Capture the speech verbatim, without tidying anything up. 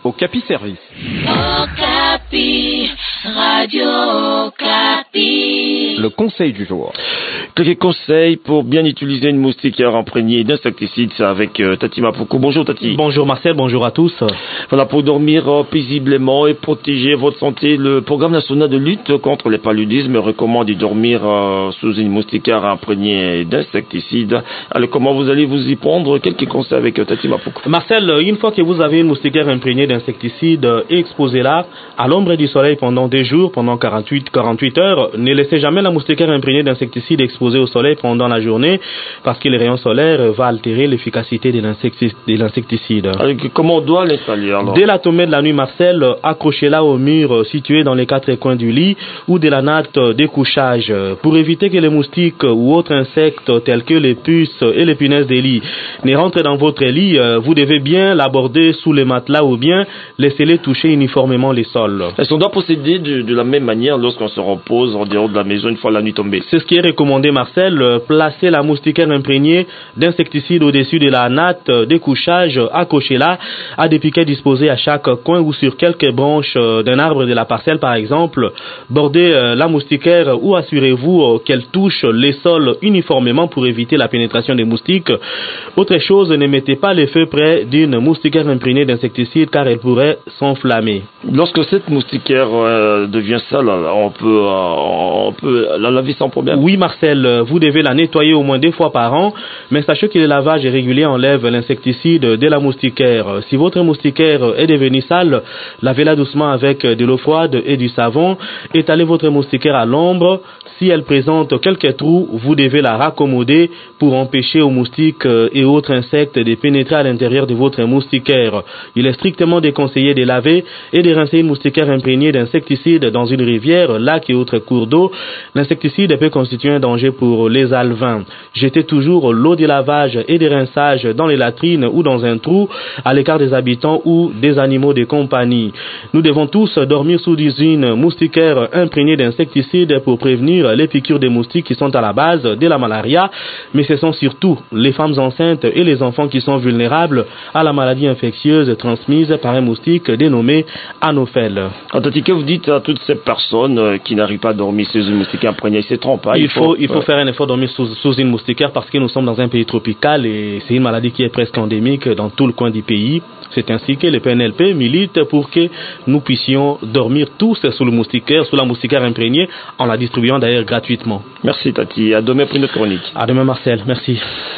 Okapi Service. Okapi, Radio Okapi. Le conseil du jour. Quelques conseils pour bien utiliser une moustiquaire imprégnée d'insecticides, c'est avec euh, Tati Mapoko. Bonjour Tati. Bonjour Marcel, bonjour à tous. Voilà, pour dormir euh, paisiblement et protéger votre santé, le programme national de lutte contre les paludismes recommande de dormir euh, sous une moustiquaire imprégnée d'insecticides. Alors comment vous allez vous y prendre? Quelques conseils avec euh, Tati Mapoko. Marcel, une fois que vous avez une moustiquaire imprégnée d'insecticides, exposez-la à l'ombre du soleil pendant des jours, pendant quarante-huit, quarante-huit heures. Ne laissez jamais la moustiquaire imprégnée d'insecticides exposée au soleil pendant la journée, parce que les rayons solaires vont altérer l'efficacité de l'insecticide. Alors, comment on doit l'installer alors? Dès la tombée de la nuit, Marcel, accrochez-la au mur situé dans les quatre coins du lit ou de la natte des couchages. Pour éviter que les moustiques ou autres insectes tels que les puces et les punaises des lits ne rentrent dans votre lit, vous devez bien l'aborder sous les matelas ou bien laissez-les toucher uniformément les sols. Est-ce qu'on doit procéder de, de la même manière lorsqu'on se repose en dehors de la maison une fois la nuit tombée? C'est ce qui est recommandé, Marcel. Placer la moustiquaire imprégnée d'insecticides au-dessus de la natte des couchages, accrochez-la à des piquets disposés à chaque coin ou sur quelques branches d'un arbre de la parcelle par exemple. Bordez la moustiquaire ou assurez-vous qu'elle touche les sols uniformément pour éviter la pénétration des moustiques. Autre chose, ne mettez pas les feux près d'une moustiquaire imprégnée d'insecticides car elle pourrait s'enflammer. Lorsque cette moustiquaire euh, devient sale, on peut, euh, on peut la laver sans problème? Oui Marcel, vous devez la nettoyer au moins deux fois par an, mais sachez que le lavage régulier enlève l'insecticide de la moustiquaire. Si votre moustiquaire est devenue sale, lavez-la doucement avec de l'eau froide et du savon. Étalez votre moustiquaire à l'ombre. Si elle présente quelques trous, vous devez la raccommoder pour empêcher aux moustiques et autres insectes de pénétrer à l'intérieur de votre moustiquaire. Il est strictement déconseillé de laver et de rincer une moustiquaire imprégnée d'insecticides dans une rivière, lac et autres cours d'eau. L'insecticide peut constituer un danger pour les alevins. Jetez toujours l'eau de lavage et de rinçage dans les latrines ou dans un trou à l'écart des habitants ou des animaux de compagnie. Nous devons tous dormir sous une moustiquaire imprégnée d'insecticides pour prévenir les piqûres des moustiques qui sont à la base de la malaria, mais ce sont surtout les femmes enceintes et les enfants qui sont vulnérables à la maladie infectieuse transmise par un moustique dénommé Anophèle. Tati, que vous dites à toutes ces personnes qui n'arrivent pas à dormir sous une moustiquaire imprégnée? Ils se trompent pas. Il, il faut, faut, il faut euh... faire un effort de dormir sous, sous une moustiquaire parce que nous sommes dans un pays tropical et c'est une maladie qui est presque endémique dans tout le coin du pays. C'est ainsi que le P N L P milite pour que nous puissions dormir tous sous le moustiquaire, sous la moustiquaire imprégnée, en la distribuant d'ailleurs gratuitement. Merci Tati, à demain pour une autre chronique. À demain Marcel, merci.